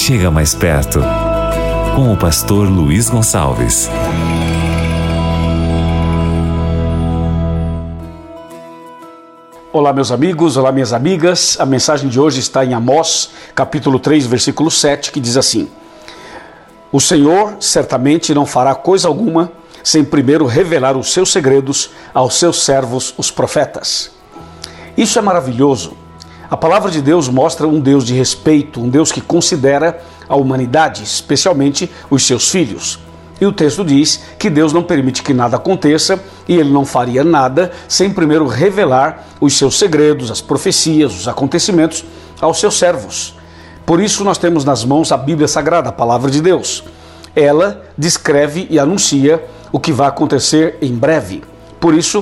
Chega mais perto, com o pastor Luiz Gonçalves. Olá meus amigos, olá minhas amigas. A mensagem de hoje está em Amós, capítulo 3, versículo 7, que diz assim: O Senhor certamente não fará coisa alguma sem primeiro revelar os seus segredos aos seus servos, os profetas. Isso é maravilhoso. A palavra de Deus mostra um Deus de respeito, um Deus que considera a humanidade, especialmente os seus filhos. E o texto diz que Deus não permite que nada aconteça e Ele não faria nada sem primeiro revelar os seus segredos, as profecias, os acontecimentos aos seus servos. Por isso nós temos nas mãos a Bíblia Sagrada, a palavra de Deus. Ela descreve e anuncia o que vai acontecer em breve. Por isso,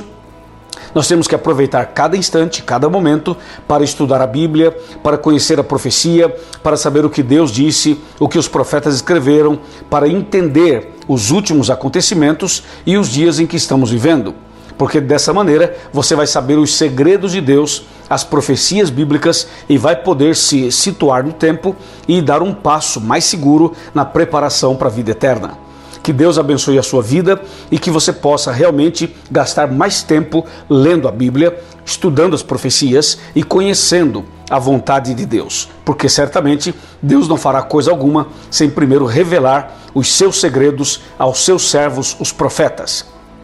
nós temos que aproveitar cada instante, cada momento para estudar a Bíblia, para conhecer a profecia, para saber o que Deus disse, o que os profetas escreveram, para entender os últimos acontecimentos e os dias em que estamos vivendo. Porque dessa maneira você vai saber os segredos de Deus, as profecias bíblicas e vai poder se situar no tempo e dar um passo mais seguro na preparação para a vida eterna. Que Deus abençoe a sua vida e que você possa realmente gastar mais tempo lendo a Bíblia, estudando as profecias e conhecendo a vontade de Deus. Porque certamente Deus não fará coisa alguma sem primeiro revelar os seus segredos aos seus servos, os profetas.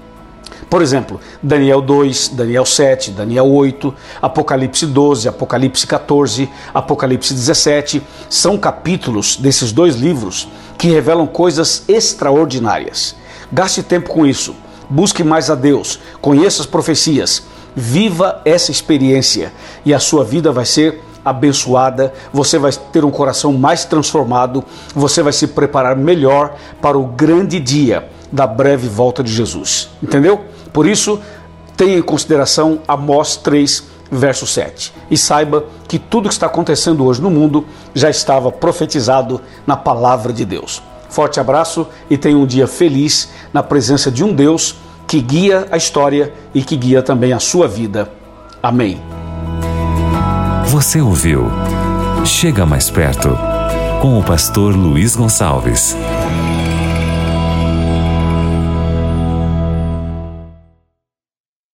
Por exemplo, Daniel 2, Daniel 7, Daniel 8, Apocalipse 12, Apocalipse 14, Apocalipse 17, são capítulos desses dois livros que revelam coisas extraordinárias. Gaste tempo com isso, busque mais a Deus, conheça as profecias, viva essa experiência e a sua vida vai ser abençoada, você vai ter um coração mais transformado, você vai se preparar melhor para o grande dia da breve volta de Jesus. Entendeu? Por isso, tenha em consideração Amós 3, verso 7. E saiba que tudo que está acontecendo hoje no mundo já estava profetizado na palavra de Deus. Forte abraço e tenha um dia feliz na presença de um Deus que guia a história e que guia também a sua vida. Amém. Você ouviu Chega Mais Perto, com o pastor Luiz Gonçalves.